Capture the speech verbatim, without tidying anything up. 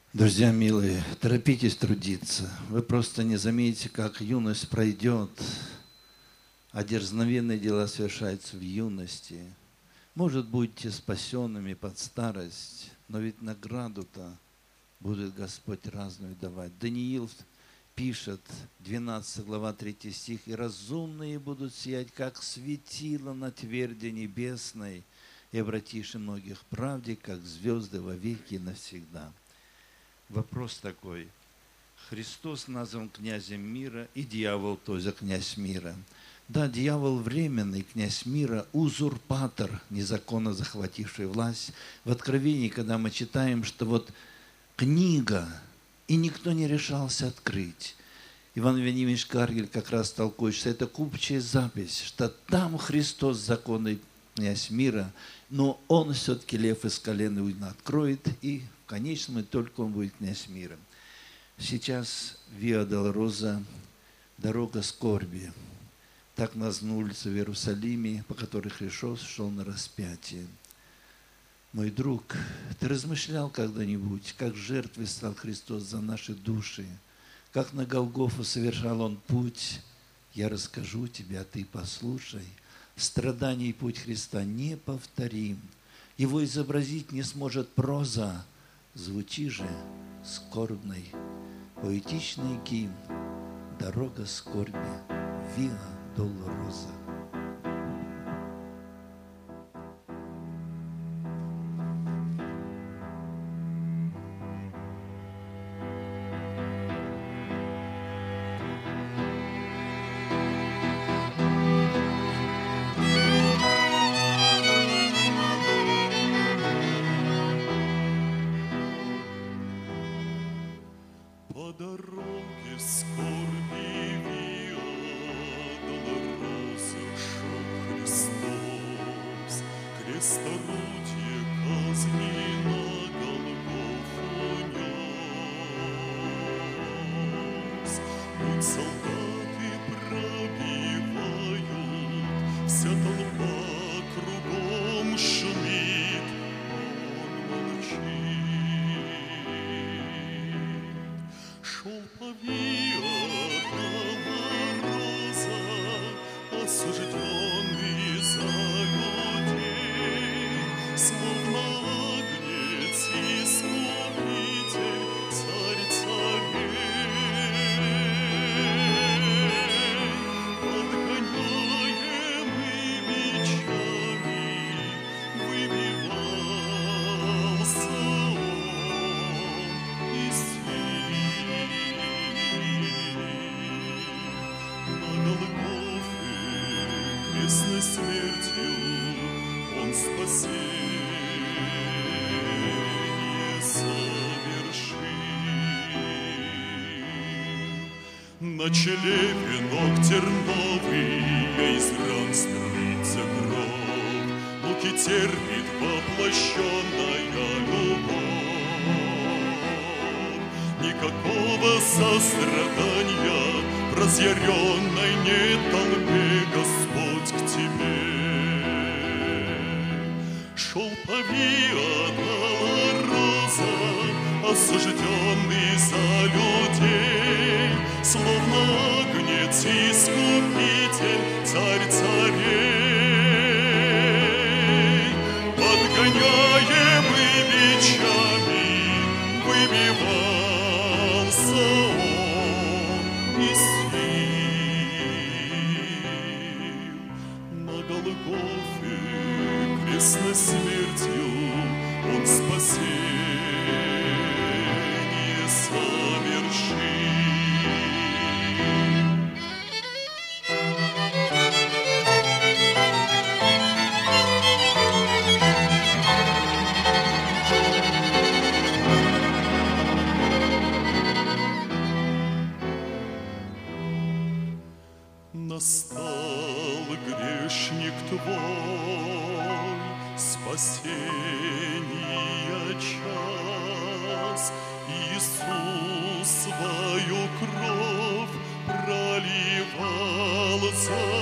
Друзья милые, торопитесь трудиться. Вы просто не заметите, как юность пройдет, а дерзновенные дела совершаются в юности. Может, будете спасенными под старость, но ведь награду-то будет Господь разную давать. Даниил пишет, двенадцатая глава, третий стих, «И разумные будут сиять, как светило на тверди небесной, и обратишь многих правде, как звезды во веки и навсегда». Вопрос такой. Христос назван князем мира, и дьявол тоже князь мира. Да, дьявол временный князь мира, узурпатор, незаконно захвативший власть. В Откровении, когда мы читаем, что вот книга, и никто не решался открыть. Иван Вениаминович Каргель как раз толкует, что это купчая запись, что там Христос законный князь мира, но он все-таки лев из колена Иудина откроет, и в конечном итоге только он будет князь мира. Сейчас Виа Долороза, дорога скорби. Так названа улица в Иерусалиме, по которой Христос шел на распятие. Мой друг, ты размышлял когда-нибудь, как жертвой стал Христос за наши души, как на Голгофу совершал Он путь? Я расскажу тебе, а ты послушай. Страдание и путь Христа неповторим. Его изобразить не сможет проза. Звучи же скорбный, поэтичный гимн, дорога скорби, Виа Долороза. На челе венок терновый, из ран струится кровь, муки терпит воплощенная любовь. Никакого сострадания в разъяренной не толпе Господь к тебе. Шел по Виа Долороза, осужденный за людей, словно агнец искупитель, царь царей. Подгоняемый бичами выбивался он из сил. На Голгофе крестной смертью он спасение совершил. Настал грешник твой, спасения час. Иисус свою кровь проливал за